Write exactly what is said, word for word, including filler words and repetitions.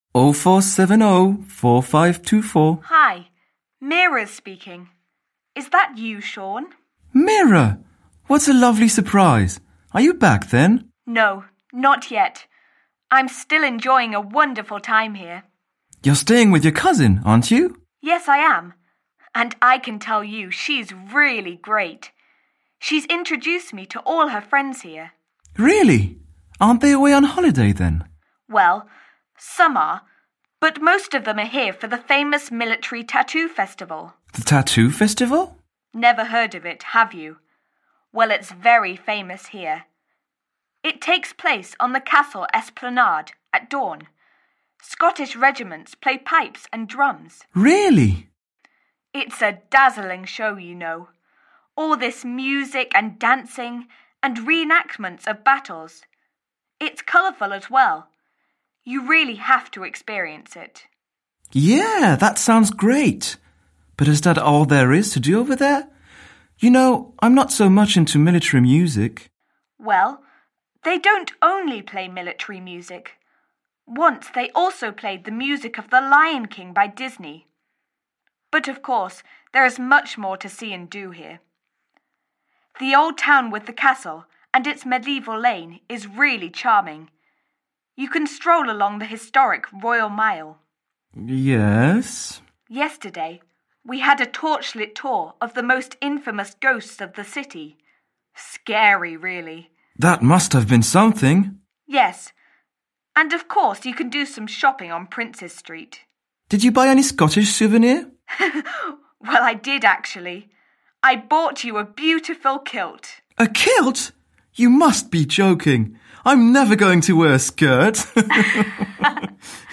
oh four seven oh, four five two four. Hi, Mira's speaking. Is that you, Sean? Mira! What a lovely surprise. Are you back then? No, not yet. I'm still enjoying a wonderful time here. You're staying with your cousin, aren't you? Yes, I am. And I can tell you she's really great. She's introduced me to all her friends here. Really? Aren't they away on holiday then? Well, some are, but most of them are here for the famous military tattoo festival. The tattoo festival? Never heard of it, have you? Well, it's very famous here. It takes place on the castle esplanade at dawn. Scottish regiments play pipes and drums. Really? It's a dazzling show, you know. All this music and dancing and reenactments of battles. It's colourful as well. You really have to experience it. Yeah, that sounds great. But is that all there is to do over there? You know, I'm not so much into military music. Well, they don't only play military music. Once they also played the music of The Lion King by Disney. But of course, there is much more to see and do here. The old town with the castle and its medieval lane is really charming. You can stroll along the historic Royal Mile. Yes? Yesterday, we had a torchlit tour of the most infamous ghosts of the city. Scary, really. That must have been something. Yes. And of course you can do some shopping on Princes Street. Did you buy any Scottish souvenir? Well, I did actually. I bought you a beautiful kilt. A kilt? You must be joking. I'm never going to wear a skirt.